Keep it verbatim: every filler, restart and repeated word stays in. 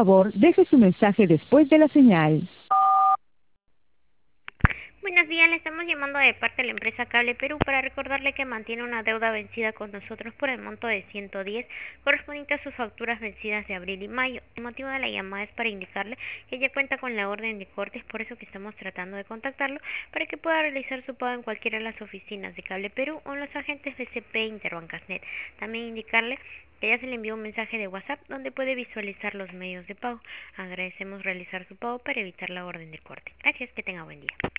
favor, deje su mensaje después de la señal. Buenos días, le estamos llamando de parte de la empresa Cable Perú para recordarle que mantiene una deuda vencida con nosotros por el monto de ciento diez correspondiente a sus facturas vencidas de abril y mayo. El motivo de la llamada es para indicarle que ya cuenta con la orden de cortes, por eso que estamos tratando de contactarlo para que pueda realizar su pago en cualquiera de las oficinas de Cable Perú o en los agentes de C P Interbancasnet. También indicarle que ya se le envió un mensaje de WhatsApp donde puede visualizar los medios de pago. Agradecemos realizar su pago para evitar la orden de corte. Gracias, que tenga buen día.